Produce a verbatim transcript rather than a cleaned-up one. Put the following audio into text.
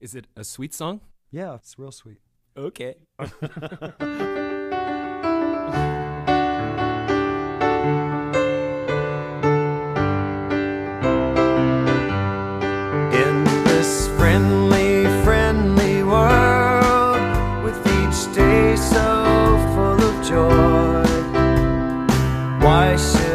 Is it a sweet song? Yeah, it's real sweet. Okay. In this friendly, friendly world, with each day so full of joy, why should